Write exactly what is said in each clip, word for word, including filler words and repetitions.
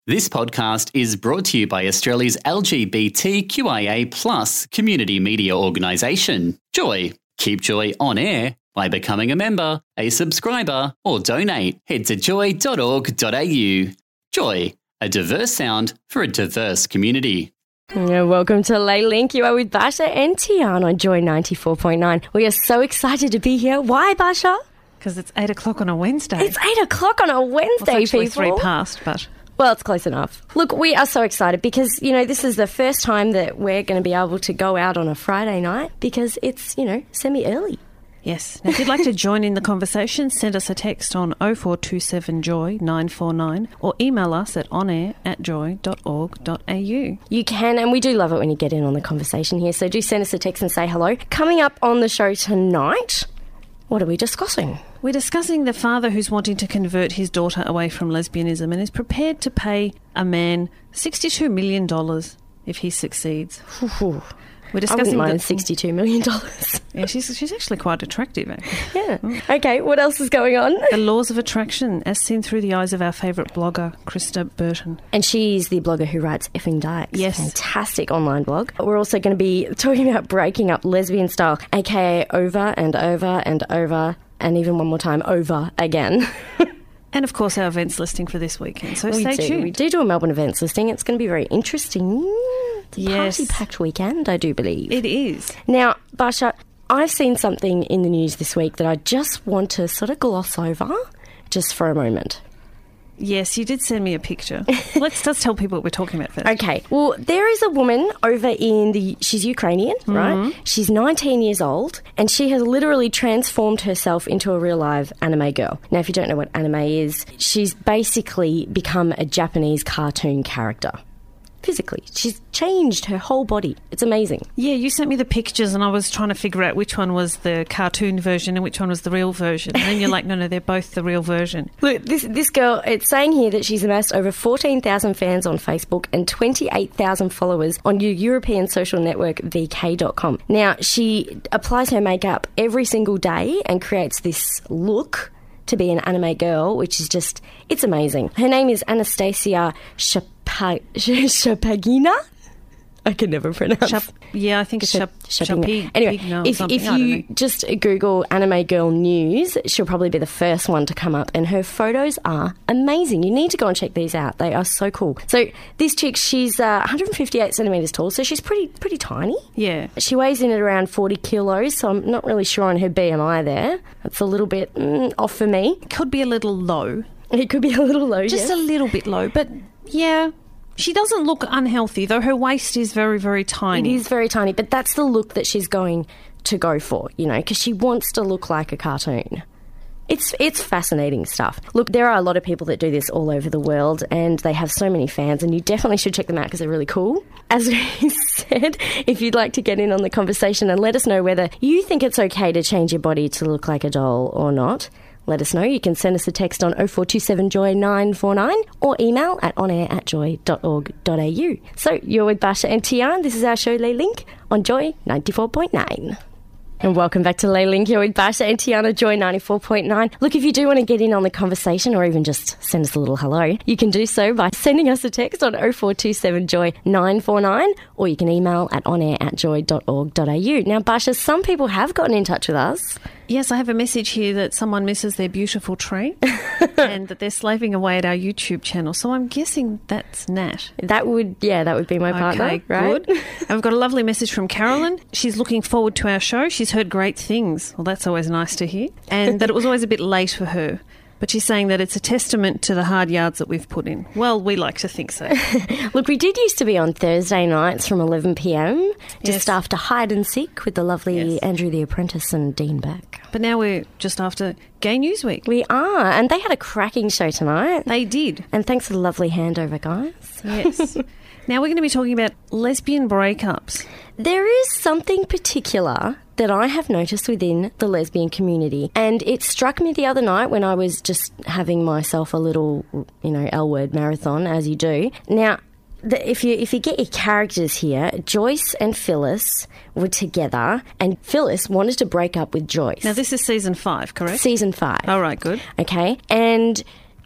This podcast is brought to you by Australia's L G B T Q I A plus community media organisation, Joy. Keep Joy on air by becoming a member, a subscriber, or donate. Head to joy dot org dot a u. Joy, a diverse sound for a diverse community. Yeah, welcome to Lay Link. You are with Basha and Tian on Joy ninety-four point nine. We are so excited to be here. Why, Basha? Because it's eight o'clock on a Wednesday. It's eight o'clock on a Wednesday, well, it's actually people. three past, but... Well, it's close enough. Look, we are so excited because, you know, this is the first time that we're going to be able to go out on a Friday night because it's, you know, semi-early. Yes. Now, if you'd like to join in the conversation, send us a text on oh four two seven joy nine four nine or email us at onair at joy dot org dot a u. You can, and we do love it when you get in on the conversation here, so do send us a text and say hello. Coming up on the show tonight, what are we discussing? We're discussing the father who's wanting to convert his daughter away from lesbianism and is prepared to pay a man sixty-two million dollars if he succeeds. Ooh. We're I discussing wouldn't mind the, sixty-two million dollars. Yeah, she's she's actually quite attractive, actually. Yeah. Okay, what else is going on? The laws of attraction, as seen through the eyes of our favourite blogger, Krista Burton. And she's the blogger who writes Effing Dykes. Yes. Fantastic online blog. We're also going to be talking about breaking up lesbian style, aka over and over and over, and even one more time, over again. And, of course, our events listing for this weekend. So we stay do. tuned. We do do a Melbourne events listing. It's going to be very interesting. It's a Yes. party-packed weekend, I do believe. It is. Now, Basha, I've seen something in the news this week that I just want to sort of gloss over just for a moment. Yes, you did send me a picture. Let's just tell people what we're talking about first. Okay. Well, there is a woman over in the... She's Ukrainian, Mm-hmm. right? She's nineteen years old, and she has literally transformed herself into a real-life anime girl. Now, if you don't know what anime is, she's basically become a Japanese cartoon character. Physically. She's changed her whole body. It's amazing. Yeah, you sent me the pictures and I was trying to figure out which one was the cartoon version and which one was the real version. And then you're like, no, no, they're both the real version. Look, this this girl, it's saying here that she's amassed over fourteen thousand fans on Facebook and twenty-eight thousand followers on your European social network V K dot com. Now, she applies her makeup every single day and creates this look to be an anime girl, which is just, it's amazing. Her name is Anastasia Shapa- Shapagina? I can never pronounce. Shap, yeah, I think it's Shap, Shapagina. Shapig, Anyway, Pigna or if, something. if I don't you know. just Google anime girl news, she'll probably be the first one to come up, and her photos are amazing. You need to go and check these out. They are so cool. So this chick, she's uh, one hundred fifty-eight centimetres tall, so she's pretty pretty tiny. Yeah. She weighs in at around forty kilos, so I'm not really sure on her B M I there. It's a little bit mm, off for me. Could be a little low. It could be a little low, Just yes. a little bit low. But, yeah, she doesn't look unhealthy, though her waist is very, very It tiny. is very tiny, but that's the look that she's going to go for, you know, because she wants to look like a cartoon. It's it's fascinating stuff. Look, there are a lot of people that do this all over the world, and they have so many fans, and you definitely should check them out because they're really cool. As we said, if you'd like to get in on the conversation and let us know whether you think it's okay to change your body to look like a doll or not, let us know. You can send us a text on oh four two seven joy nine four nine or email at onair at joy dot org dot a u. So, you're with Basha and Tian. This is our show Lay Link on Joy ninety-four point nine. And welcome back to Lay Link. You're with Basha and Tiana, Joy ninety-four point nine. Look, if you do want to get in on the conversation or even just send us a little hello, you can do so by sending us a text on oh four two seven joy nine four nine or you can email at onair at joy dot org dot a u. Now, Basha, some people have gotten in touch with us. Yes, I have a message here that someone misses their beautiful tree and that they're slaving away at our YouTube channel. So I'm guessing that's Nat. That would, yeah, that would be my partner, Okay, right? good. I've got a lovely message from Carolyn. She's looking forward to our show. She's heard great things. Well, that's always nice to hear. And that it was always a bit late for her. But she's saying that it's a testament to the hard yards that we've put in. Well, we like to think so. Look, we did used to be on Thursday nights from eleven p m, just Yes. after Hide and Seek with the lovely Yes. Andrew the Apprentice and Dean Beck. But now we're just after Gay News Week. We are, and they had a cracking show tonight. They did. And thanks for the lovely handover, guys. Yes. Now we're going to be talking about lesbian breakups. There is something particular that I have noticed within the lesbian community, and it struck me the other night when I was just having myself a little, you know, L-word marathon, as you do. Now, the, if you if you get your characters here, Joyce and Phyllis were together, and Phyllis wanted to break up with Joyce. Now this is season five, correct? Season five. All right, good. Okay, and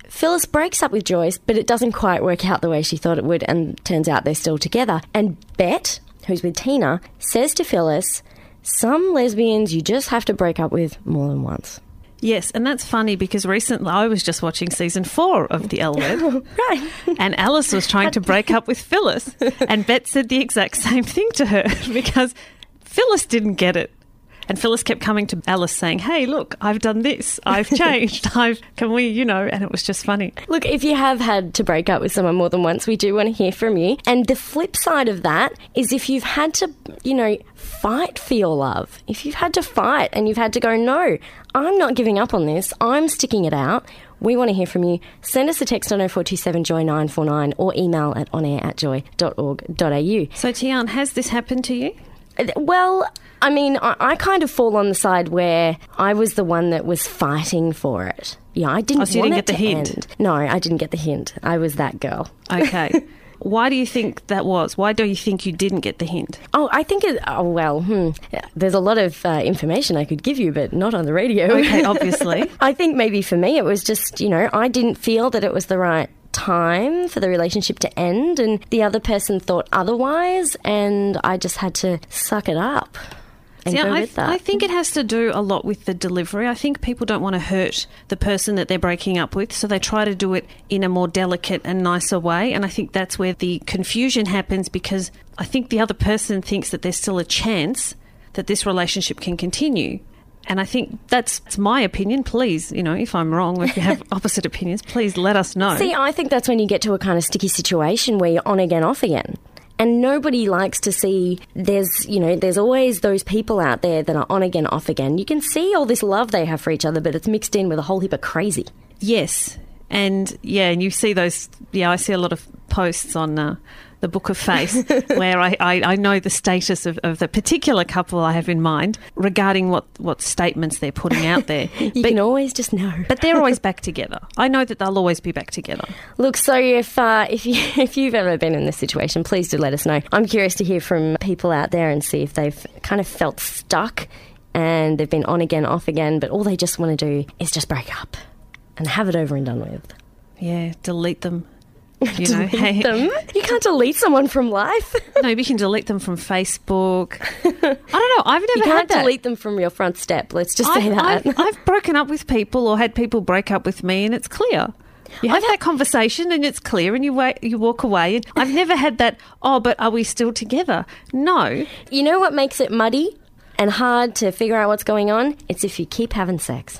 Phyllis breaks up with Joyce, but it doesn't quite work out the way she thought it would, and turns out they're still together. And Bet, who's with Tina, says to Phyllis, some lesbians you just have to break up with more than once. Yes, and that's funny because recently I was just watching season four of The L Word. Right. And Alice was trying to break up with Phyllis, and Bet said the exact same thing to her because Phyllis didn't get it. And Phyllis kept coming to Alice saying, hey, look, I've done this. I've changed. I've, can we, you know, and it was just funny. Look, if you have had to break up with someone more than once, we do want to hear from you. And the flip side of that is if you've had to, you know, fight for your love, if you've had to fight and you've had to go, no, I'm not giving up on this, I'm sticking it out, we want to hear from you. Send us a text on oh four two seven joy nine four nine or email at onair at joy dot org dot a u. So, Tian, has this happened to you? Well, I mean, I, I kind of fall on the side where I was the one that was fighting for it. Yeah, I didn't oh, so you want didn't it get the to hint? end. No, I didn't get the hint. I was that girl. Okay. Why do you think that was? Why do you think you didn't get the hint? Oh, I think it... Oh, well, hmm. There's a lot of uh, information I could give you, but not on the radio. Okay, obviously. I think maybe for me it was just, you know, I didn't feel that it was the right time for the relationship to end, and the other person thought otherwise, and I just had to suck it up and See, go I, with that. I think it has to do a lot with the delivery. I think people don't want to hurt the person that they're breaking up with, so they try to do it in a more delicate and nicer way, and I think that's where the confusion happens because I think the other person thinks that there's still a chance that this relationship can continue. And I think that's, that's my opinion. Please, you know, if I'm wrong or if you have opposite opinions, please let us know. See, I think that's when you get to a kind of sticky situation where you're on again, off again. And nobody likes to see there's, you know, there's always those people out there that are on again, off again. You can see all this love they have for each other, but it's mixed in with a whole heap of crazy. Yes. And, yeah, and you see those, yeah, I see a lot of posts on uh, the Book of Face where I, I, I know the status of, of the particular couple I have in mind regarding what, what statements they're putting out there. you but, can always just know. But they're always back together. I know that they'll always be back together. Look, so if uh, if, you, if you've ever been in this situation, please do let us know. I'm curious to hear from people out there and see if they've kind of felt stuck and they've been on again, off again, but all they just want to do is just break up and have it over and done with. Yeah, delete them. You delete know, hey, them? You can't delete someone from life. No, you can delete them from Facebook. I don't know. I've never You can't had that. delete them from your front step. Let's just say I've, that. I've, I've broken up with people or had people break up with me, and it's clear. You have that conversation, and it's clear, and you wa- you walk away. And I've never had that. Oh, but are we still together? No. You know what makes it muddy and hard to figure out what's going on? It's if you keep having sex.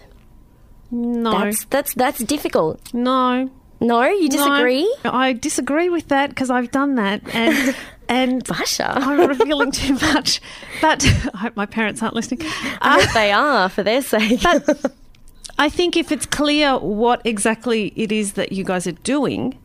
No. That's that's that's difficult. No. No, you disagree? No, I disagree with that because I've done that, and and Basha. I'm revealing too much. But I hope my parents aren't listening. I hope they are, for their sake. But I think if it's clear what exactly it is that you guys are doing,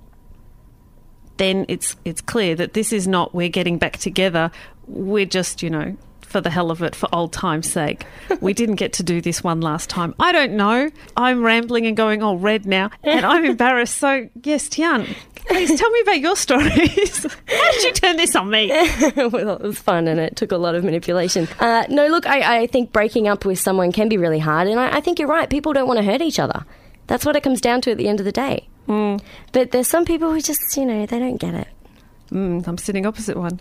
then it's it's clear that this is not we're getting back together. We're just, you know, for the hell of it, for old time's sake. We didn't get to do this one last time. I don't know. I'm rambling and going all red now, and I'm embarrassed. So, yes, Tian, please tell me about your stories. How did you turn this on me? Well, it was fun and it took a lot of manipulation. Uh, no, look, I, I think breaking up with someone can be really hard, and I, I think you're right. People don't want to hurt each other. That's what it comes down to at the end of the day. Mm. But there's some people who just, you know, they don't get it. Mm, I'm sitting opposite one.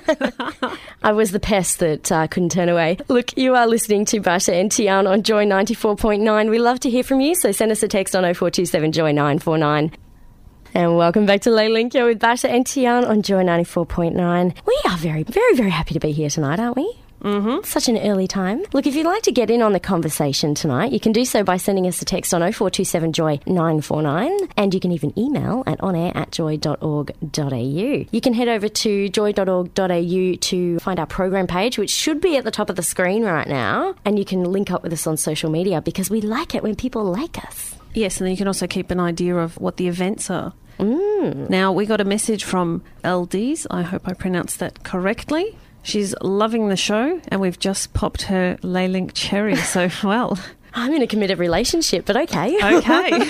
I was the pest that uh, couldn't turn away. Look, you are listening to Basha and Tian on Joy ninety-four point nine. We love to hear from you, so send us a text on oh four two seven joy nine four nine. And welcome back to Lay Linkyo with Basha and Tian on Joy ninety-four point nine. We are very, very, very happy to be here tonight, aren't we? Mm-hmm. Such an early time. Look, if you'd like to get in on the conversation tonight, you can do so by sending us a text on oh four two seven joy nine four nine, and you can even email at onair at joy dot org dot a u. You can head over to joy dot org dot a u to find our program page, which should be at the top of the screen right now, and you can link up with us on social media because we like it when people like us. Yes, and then you can also keep an idea of what the events are. Mm. Now, we got a message from L Ds. I hope I pronounced that correctly. She's loving the show, and we've just popped her Laylink cherry. So, well, I'm in a committed relationship, but okay. Okay.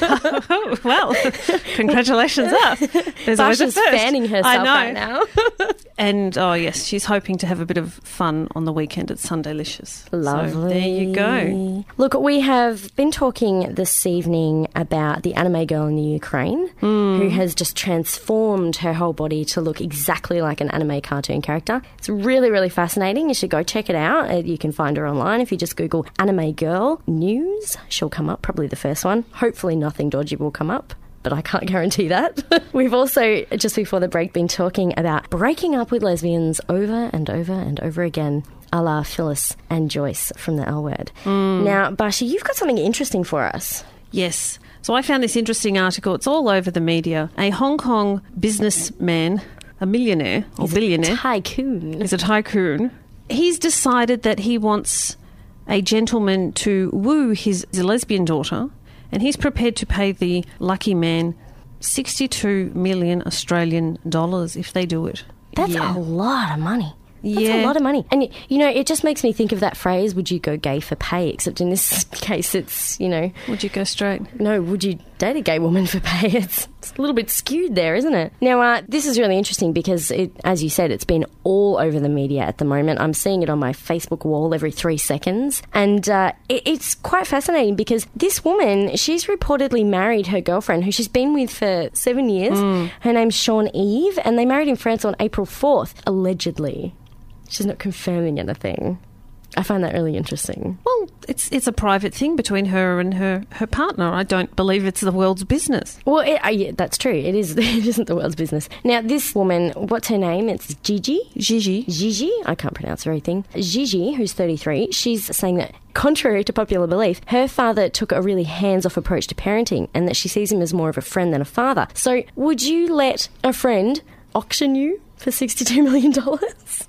Well, congratulations up. There's always a Basha's first. fanning herself I know. right now. And, oh, yes, she's hoping to have a bit of fun on the weekend at Sundaylicious. Lovely. So there you go. Look, we have been talking this evening about the anime girl in the Ukraine Mm. who has just transformed her whole body to look exactly like an anime cartoon character. It's really, really fascinating. You should go check it out. Uh, You can find her online. If you just Google anime girl news, she'll come up, probably the first one. Hopefully nothing dodgy will come up, but I can't guarantee that. We've also, just before the break, been talking about breaking up with lesbians over and over and over again, a la Phyllis and Joyce from the L Word. Mm. Now, Basha, you've got something interesting for us. Yes. So I found this interesting article. It's all over the media. A Hong Kong businessman, a millionaire or billionaire, Tycoon. is a tycoon. He's decided that he wants a gentleman to woo his lesbian daughter, and he's prepared to pay the lucky man sixty-two million Australian dollars if they do it. That's Yeah. a lot of money. That's Yeah. a lot of money. And, you know, it just makes me think of that phrase, would you go gay for pay? Except in this case, it's, you know, Would you go straight? no, would you date a gay woman for pay? It's, it's a little bit skewed there, isn't it? Now, uh, this is really interesting because, it, as you said, it's been all over the media at the moment. I'm seeing it on my Facebook wall every three seconds. And uh, it, it's quite fascinating because this woman, she's reportedly married her girlfriend, who she's been with for seven years. Mm. Her name's Sean Eve, and they married in France on April fourth, allegedly. She's not confirming anything. I find that really interesting. Well, it's it's a private thing between her and her, her partner. I don't believe it's the world's business. Well, it, uh, yeah, that's true. It is. It isn't the world's business. Now, this woman, what's her name? It's Gigi. Gigi. Gigi. I can't pronounce everything. Gigi, who's thirty-three, she's saying that, contrary to popular belief, her father took a really hands-off approach to parenting and that she sees him as more of a friend than a father. So, would you let a friend auction you for sixty-two million dollars?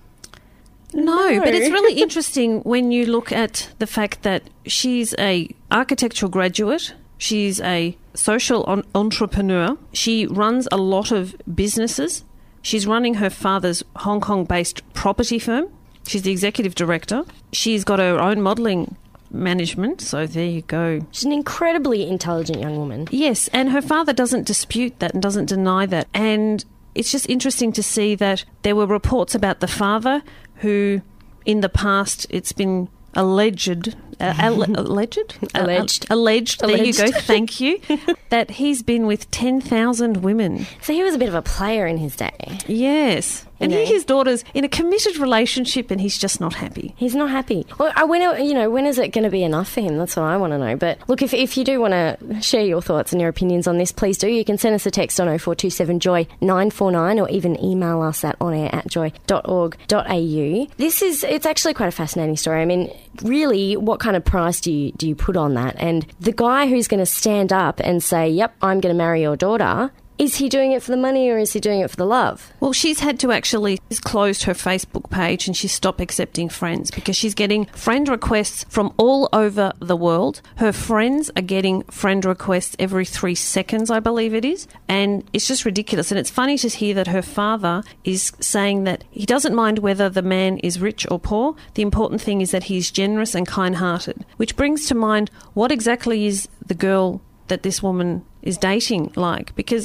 No, No. but it's really interesting when you look at the fact that she's a architectural graduate. She's a social on- entrepreneur. She runs a lot of businesses. She's running her father's Hong Kong-based property firm. She's the executive director. She's got her own modelling management, so there you go. She's an incredibly intelligent young woman. Yes, and her father doesn't dispute that and doesn't deny that. And it's just interesting to see that there were reports about the father who, in the past, it's been alleged, uh, alle- alleged? Alleged. Uh, alleged, there you Alleged. go, thank you, that he's been with ten thousand women. So he was a bit of a player in his day. Yes. And You here know. his daughter's in a committed relationship and he's just not happy. He's not happy. Well, I, when, you know, when is it going to be enough for him? That's what I want to know. But look, if, if you do want to share your thoughts and your opinions on this, please do. You can send us a text on oh four two seven joy nine four nine or even email us at onair at joy dot org dot a u. This is, it's actually quite a fascinating story. I mean, really, what kind of price do you, do you put on that? And the guy who's going to stand up and say, yep, I'm going to marry your daughter, is he doing it for the money or is he doing it for the love? Well, she's had to actually she's closed her Facebook page and she's stopped accepting friends because she's getting friend requests from all over the world. Her friends are getting friend requests every three seconds, I believe it is. And it's just ridiculous. And it's funny to hear that her father is saying that he doesn't mind whether the man is rich or poor. The important thing is that he's generous and kind-hearted, which brings to mind what exactly is the girl that this woman is dating like, because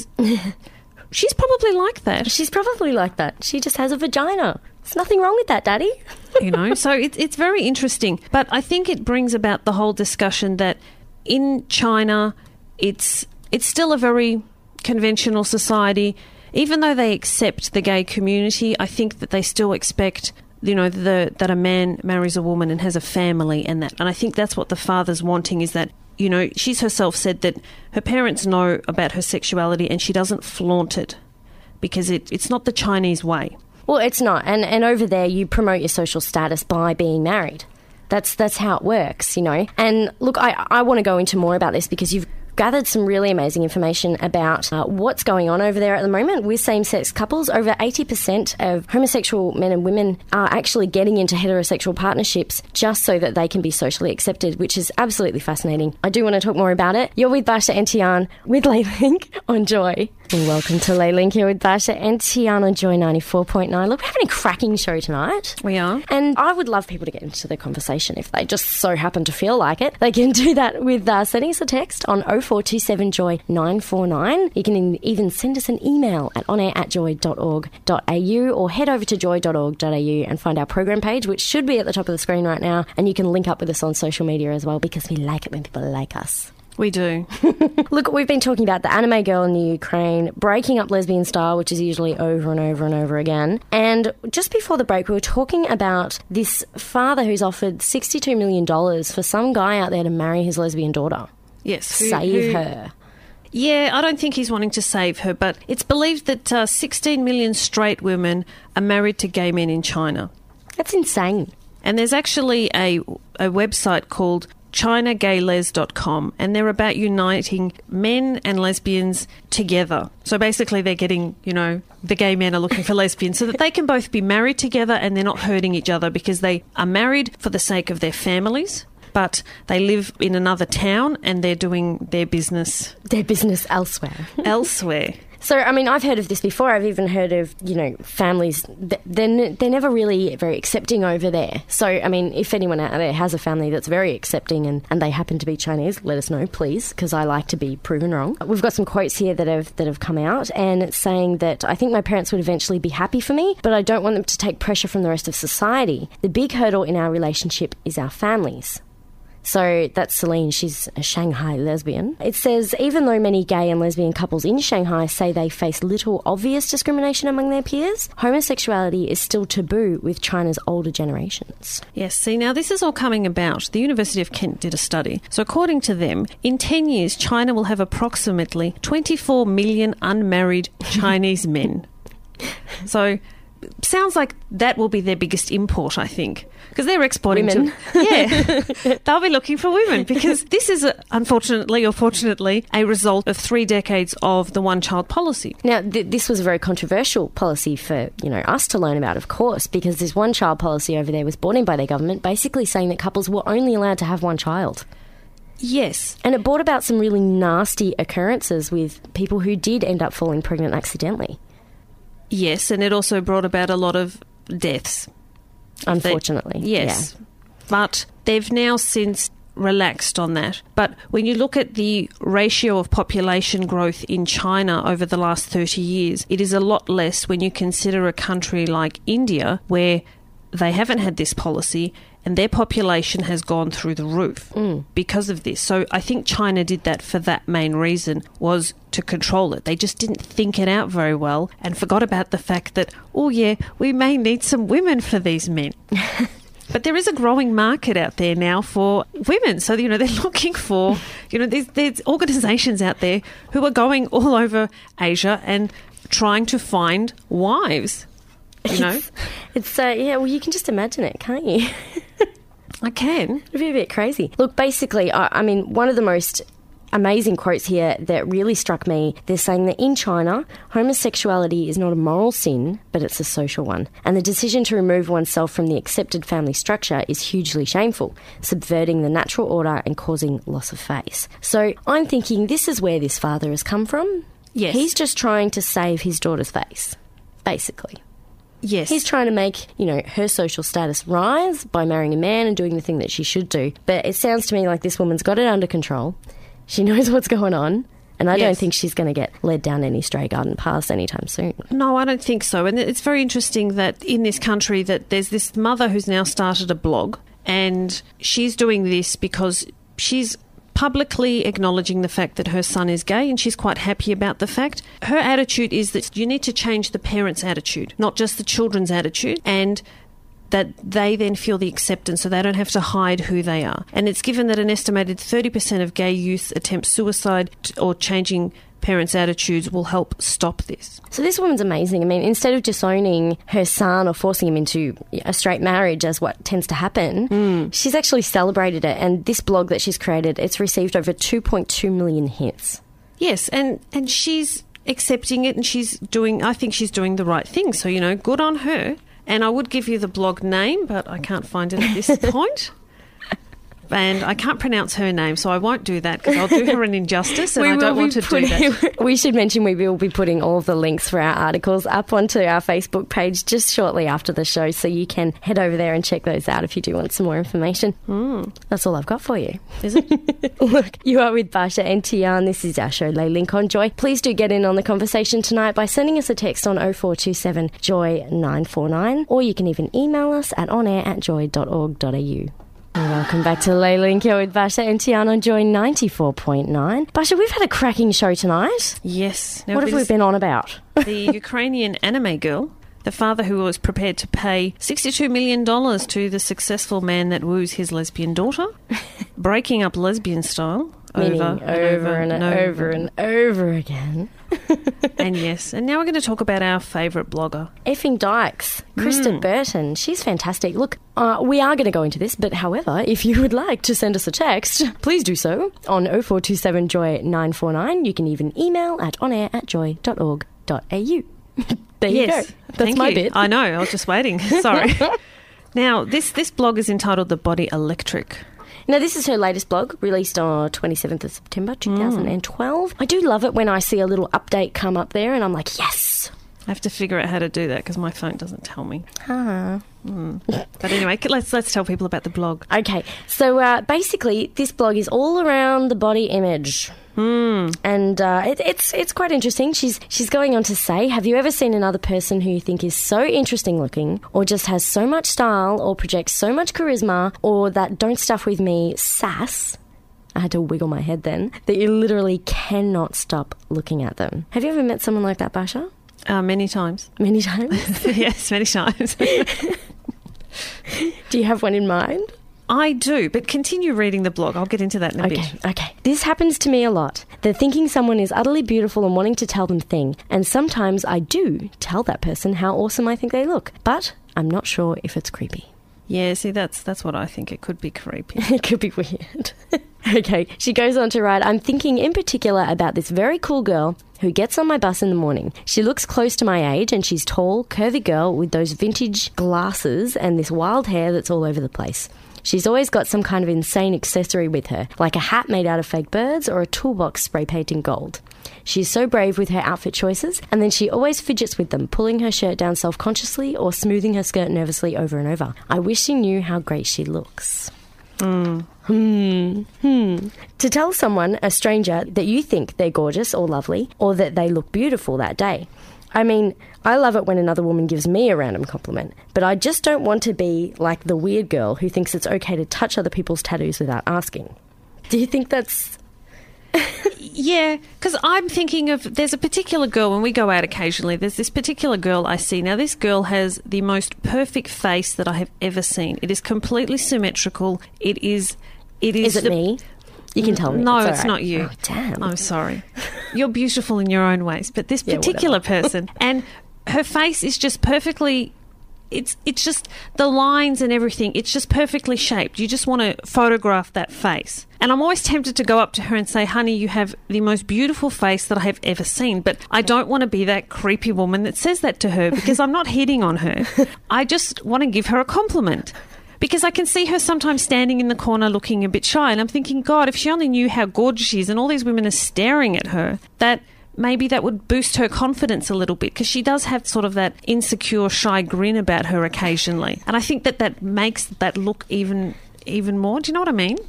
she's probably like that, She's probably like that. She just has a vagina. There's nothing wrong with that, Daddy. you know. So it's it's very interesting, but I think it brings about the whole discussion that in China, it's it's still a very conventional society. Even though they accept the gay community, I think that they still expect, you know, the, that a man marries a woman and has a family and that. And I think that's what the father's wanting, is that, you know, she's herself said that her parents know about her sexuality and she doesn't flaunt it because it, it's not the Chinese way. Well, it's not. And and over there, you promote your social status by being married. That's that's how it works, you know. And look, I, I want to go into more about this because you've gathered some really amazing information about uh, what's going on over there at the moment with same-sex couples. Over eighty percent of homosexual men and women are actually getting into heterosexual partnerships just so that they can be socially accepted, which is absolutely fascinating. I do want to talk more about it. You're with Basha and Tian with Laylink on Joy. Welcome to Laylink here with Basha and Tiana, Joy ninety-four point nine. Look, we're having a cracking show tonight. We are. And I would love people to get into the conversation if they just so happen to feel like it. They can do that with uh, sending us a text on oh four two seven joy nine four nine. You can in, even send us an email at onair at joy dot org dot a u or head over to joy dot org dot a u and find our program page, which should be at the top of the screen right now. And you can link up with us on social media as well, because we like it when people like us. We do. Look, we've been talking about the anime girl in the Ukraine breaking up lesbian style, which is usually over and over and over again. And just before the break, we were talking about this father who's offered sixty-two million dollars for some guy out there to marry his lesbian daughter. Yes. Save who, who, her. Yeah, I don't think he's wanting to save her, but it's believed that uh, sixteen million straight women are married to gay men in China. That's insane. And there's actually a, a website called china gay les dot com, and they're about uniting men and lesbians together. So basically they're getting, you know, the gay men are looking for lesbians so that they can both be married together and they're not hurting each other, because they are married for the sake of their families, but they live in another town and they're doing their business... Their business elsewhere. Elsewhere. So, I mean, I've heard of this before. I've even heard of, you know, families, they're, they're never really very accepting over there. So, I mean, if anyone out there has a family that's very accepting and, and they happen to be Chinese, let us know, please, because I like to be proven wrong. We've got some quotes here that have that have come out, and it's saying that I think my parents would eventually be happy for me, but I don't want them to take pressure from the rest of society. The big hurdle in our relationship is our families. So that's Celine. She's a Shanghai lesbian. It says, even though many gay and lesbian couples in Shanghai say they face little obvious discrimination among their peers, homosexuality is still taboo with China's older generations. Yes, see, now this is all coming about. The University of Kent did a study. So according to them, in ten years, China will have approximately twenty-four million unmarried Chinese men. So... sounds like that will be their biggest import, I think, because they're exporting women. To, yeah, they'll be looking for women, because this is, a, unfortunately or fortunately, a result of three decades of the one-child policy. Now, th- this was a very controversial policy for, you know, us to learn about, of course, because this one-child policy over there was brought in by their government, basically saying that couples were only allowed to have one child. Yes. And it brought about some really nasty occurrences with people who did end up falling pregnant accidentally. Yes, and it also brought about a lot of deaths. Unfortunately. They, yes. Yeah. But they've now since relaxed on that. But when you look at the ratio of population growth in China over the last thirty years, it is a lot less when you consider a country like India, where they haven't had this policy and their population has gone through the roof mm. because of this. So I think China did that for that main reason, was to control it. They just didn't think it out very well and forgot about the fact that, oh yeah, we may need some women for these men. But there is a growing market out there now for women. So, you know, they're looking for, you know, there's, there's organisations out there who are going all over Asia and trying to find wives. You know, it's, it's uh, yeah. Well, you can just imagine it, can't you? I can. It'd be a bit crazy. Look, basically, I, I mean, one of the most amazing quotes here that really struck me. They're saying that in China, homosexuality is not a moral sin, but it's a social one, and the decision to remove oneself from the accepted family structure is hugely shameful, subverting the natural order and causing loss of face. So I'm thinking this is where this father has come from. Yes, he's just trying to save his daughter's face, basically. Yes. He's trying to make, you know, her social status rise by marrying a man and doing the thing that she should do. But it sounds to me like this woman's got it under control. She knows what's going on. And I yes. don't think she's going to get led down any stray garden paths anytime soon. No, I don't think so. And it's very interesting that in this country that there's this mother who's now started a blog, and she's doing this because she's publicly acknowledging the fact that her son is gay, and she's quite happy about the fact. Her attitude is that you need to change the parents' attitude, not just the children's attitude, and that they then feel the acceptance so they don't have to hide who they are. And it's given that an estimated thirty percent of gay youth attempt suicide or changing parents' attitudes will help stop this. So this woman's amazing. I mean, instead of disowning her son or forcing him into a straight marriage as what tends to happen, mm. she's actually celebrated it. And this blog that she's created, it's received over two point two million hits. Yes, and, and she's accepting it, and she's doing, I think she's doing the right thing. So, you know, good on her. And I would give you the blog name, but I can't find it at this point. And I can't pronounce her name, so I won't do that because I'll do her an injustice and I don't want to putting, do that. We should mention we will be putting all of the links for our articles up onto our Facebook page just shortly after the show, so you can head over there and check those out if you do want some more information. Mm. That's all I've got for you. Is it? Look, you are with Basha and Tian. This is our show, Lay Link on Joy. Please do get in on the conversation tonight by sending us a text on oh four two seven joy nine four nine, or you can even email us at onair at joy dot org dot a u. Welcome back to Lay Link here with Basha and Tian on Joy ninety-four point nine. Basha, we've had a cracking show tonight. Yes. Now, what have we been on about? The Ukrainian anime girl, the father who was prepared to pay sixty-two million dollars to the successful man that woos his lesbian daughter, breaking up lesbian style Meaning over, over and, and, and over and over again. And yes, and now we're going to talk about our favourite blogger. Effing Dykes, Krista mm. Burton. She's fantastic. Look, uh, we are going to go into this, but however, if you would like to send us a text, please do so on oh four two seven joy nine four nine. You can even email at onair at joy dot org dot a u. There you yes, go. That's thank my you. bit. I know, I was just waiting. Sorry. Now, this, this blog is entitled The Body Electric. Now, this is her latest blog, released on twenty-seventh of September two thousand twelve. Mm. I do love it when I see a little update come up there and I'm like, yes! I have to figure out how to do that because my phone doesn't tell me. Huh. Mm. But anyway, let's let's tell people about the blog. Okay, so uh, basically this blog is all around the body image. Mm. And uh, it, it's it's quite interesting. She's she's going on to say, have you ever seen another person who you think is so interesting looking, or just has so much style, or projects so much charisma, or that don't stuff with me sass? I had to wiggle my head then. That you literally cannot stop looking at them. Have you ever met someone like that, Basha? Uh, many times. Many times? Yes, many times. Do you have one in mind? I do, but continue reading the blog. I'll get into that in a okay, bit. Okay, This happens to me a lot. They're thinking someone is utterly beautiful and wanting to tell them thing. And sometimes I do tell that person how awesome I think they look. But I'm not sure if it's creepy. Yeah, see, that's that's what I think. It could be creepy. It could be weird. Okay, she goes on to write, I'm thinking in particular about this very cool girl who gets on my bus in the morning. She looks close to my age and she's tall, curvy girl with those vintage glasses and this wild hair that's all over the place. She's always got some kind of insane accessory with her, like a hat made out of fake birds or a toolbox spray painted in gold. She's so brave with her outfit choices, and then she always fidgets with them, pulling her shirt down self-consciously or smoothing her skirt nervously over and over. I wish she knew how great she looks. Mm. Hmm. Hmm. To tell someone, a stranger, that you think they're gorgeous or lovely, or that they look beautiful that day. I mean, I love it when another woman gives me a random compliment, but I just don't want to be like the weird girl who thinks it's okay to touch other people's tattoos without asking. Do you think that's... Yeah, because I'm thinking of, there's a particular girl, when we go out occasionally, there's this particular girl I see. Now, this girl has the most perfect face that I have ever seen. It is completely symmetrical. It is... It is, is it the, me? You can tell me. No, it's, it's right. not you. Oh, damn. I'm sorry. You're beautiful in your own ways, but this yeah, particular whatever. person, and her face is just perfectly... It's it's just the lines and everything. It's just perfectly shaped. You just want to photograph that face. And I'm always tempted to go up to her and say, honey, you have the most beautiful face that I have ever seen. But I don't want to be that creepy woman that says that to her because I'm not hitting on her. I just want to give her a compliment. Because I can see her sometimes standing in the corner looking a bit shy. And I'm thinking, God, if she only knew how gorgeous she is and all these women are staring at her, that... maybe that would boost her confidence a little bit because she does have sort of that insecure, shy grin about her occasionally. And I think that that makes that look even even more. Do you know what I mean?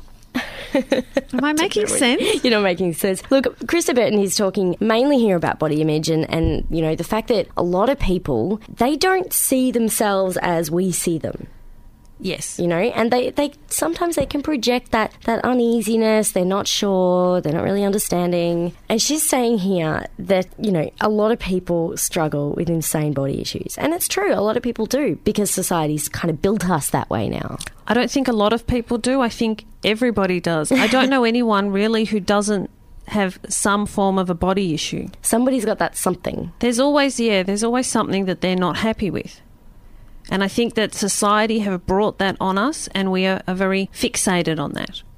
Am I making sense? You're not making sense. Look, Krista Burton is talking mainly here about body image and, and, you know, the fact that a lot of people, they don't see themselves as we see them. Yes. You know, and they, they sometimes they can project that, that uneasiness, they're not sure, they're not really understanding. And she's saying here that, you know, a lot of people struggle with insane body issues. And it's true, a lot of people do, because society's kind of built us that way now. I don't think a lot of people do. I think everybody does. I don't know anyone really who doesn't have some form of a body issue. Somebody's got that something. There's always, yeah, there's always something that they're not happy with. And I think that society have brought that on us and we are, are very fixated on that.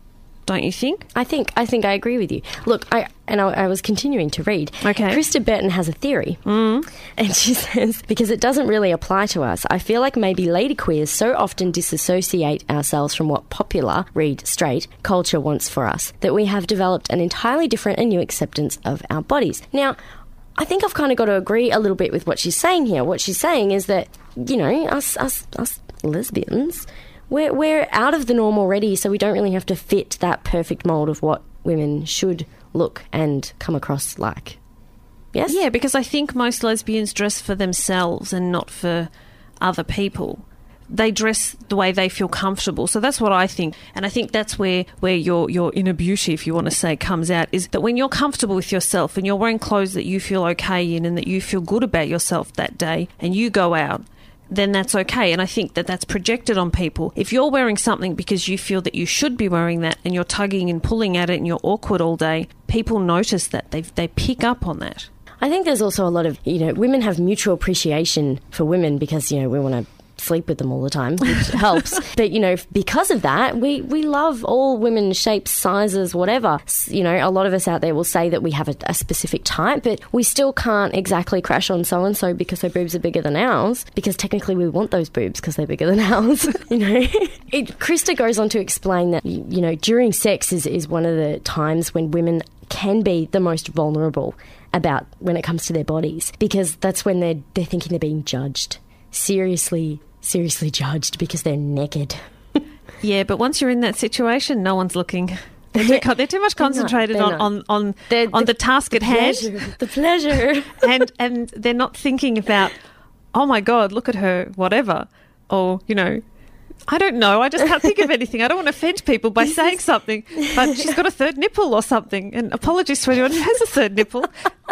don't you think? I think I think I agree with you. Look, I and I, I was continuing to read. Okay. Krista Burton has a theory, mm. and she says, because it doesn't really apply to us, I feel like maybe lady queers so often disassociate ourselves from what popular, read straight, culture wants for us, that we have developed an entirely different and new acceptance of our bodies. Now, I think I've kind of got to agree a little bit with what she's saying here. What she's saying is that, you know, us us, us lesbians, we're, we're out of the norm already, so we don't really have to fit that perfect mould of what women should look and come across like. Yes? Yeah, because I think most lesbians dress for themselves and not for other people. They dress the way they feel comfortable. So that's what I think. And I think that's where, where your, your inner beauty, if you want to say, comes out, is that when you're comfortable with yourself and you're wearing clothes that you feel okay in and that you feel good about yourself that day and you go out, then that's okay. And I think that that's projected on people. If you're wearing something because you feel that you should be wearing that and you're tugging and pulling at it and you're awkward all day, people notice that. They they pick up on that. I think there's also a lot of, you know, women have mutual appreciation for women because, you know, we want to sleep with them all the time, which helps. But, you know, because of that, we, we love all women, shapes, sizes, whatever. You know, a lot of us out there will say that we have a, a specific type, but we still can't exactly crash on so-and-so because their boobs are bigger than ours, because technically we want those boobs because they're bigger than ours. You know, it, Krista goes on to explain that, you know, during sex is, is one of the times when women can be the most vulnerable about when it comes to their bodies, because that's when they're, they're thinking they're being judged. Seriously, seriously judged because they're naked. Yeah, but once you're in that situation, no one's looking. They're too, they're too much concentrated they're on, not. on, on, They're, on the, the task at the hand. Pleasure, the pleasure. and and they're not thinking about, oh my God, look at her, whatever. Or, you know, I don't know, I just can't think of anything. I don't want to offend people by saying something, but she's got a third nipple or something. And apologies to anyone who has a third nipple.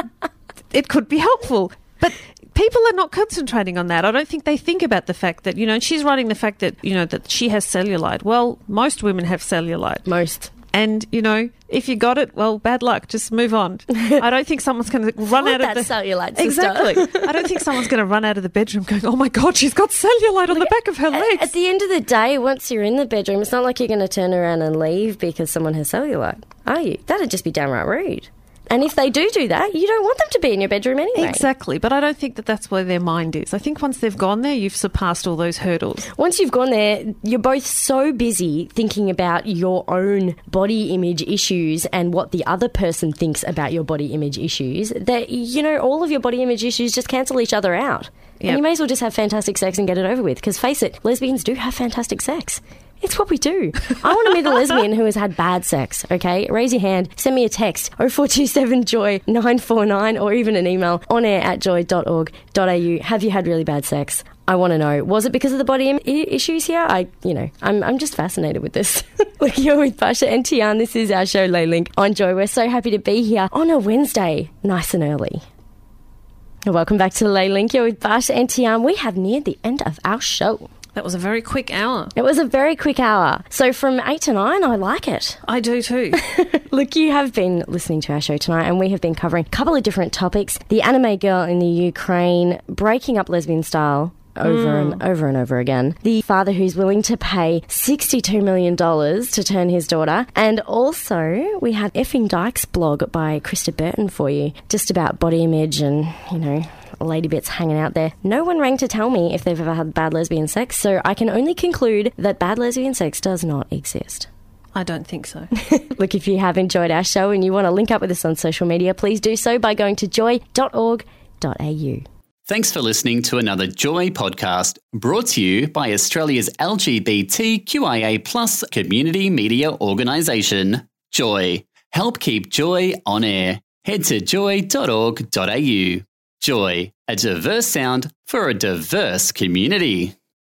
It could be helpful. But people are not concentrating on that. I don't think they think about the fact that, you know, she's writing the fact that, you know, that she has cellulite. Well, most women have cellulite. Most. And, you know, if you got it, well, bad luck. Just move on. I don't think someone's going to run out that of the... cellulite, sister. Exactly. I don't think someone's going to run out of the bedroom going, oh, my God, she's got cellulite on Look, the back of her legs. At the end of the day, once you're in the bedroom, it's not like you're going to turn around and leave because someone has cellulite, are you? That'd just be downright rude. And if they do do that, you don't want them to be in your bedroom anyway. Exactly. But I don't think that that's where their mind is. I think once they've gone there, you've surpassed all those hurdles. Once you've gone there, you're both so busy thinking about your own body image issues and what the other person thinks about your body image issues that, you know, all of your body image issues just cancel each other out. Yep. And you may as well just have fantastic sex and get it over with. Because face it, lesbians do have fantastic sex. It's what we do. I want to meet a lesbian who has had bad sex, okay? Raise your hand, send me a text, oh four two seven joy nine four nine, or even an email, onair at joy dot org dot a u. Have you had really bad sex? I want to know. Was it because of the body Im- issues here? I, you know, I'm I'm just fascinated with this. Look, you're with Basha and Tian. This is our show, Lay Link on Joy. We're so happy to be here on a Wednesday, nice and early. Welcome back to Lay Link. You're with Basha and Tian. We have neared the end of our show. That was a very quick hour. It was a very quick hour. So from eight to nine, I like it. I do too. Look, you have been listening to our show tonight and we have been covering a couple of different topics. The anime girl in the Ukraine, breaking up lesbian style over mm. and over and over again. The father who's willing to pay sixty-two million dollars to turn his daughter. And also, we have Effing Dykes blog by Krista Burton for you, just about body image and, you know, lady bits hanging out there. No one rang to tell me if they've ever had bad lesbian sex, so I can only conclude that bad lesbian sex does not exist. I don't think so. Look, if you have enjoyed our show and you want to link up with us on social media, please do so by going to joy dot org dot a u. Thanks for listening to another Joy podcast, brought to you by Australia's L G B T Q I A plus community media organisation, Joy. Help keep Joy on air. Head to joy dot org dot a u. Joy, a diverse sound for a diverse community.